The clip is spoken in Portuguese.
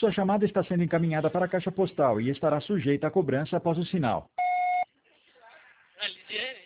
Sua chamada está sendo encaminhada para a caixa postal e estará sujeita a cobrança após o sinal. A Lidiane?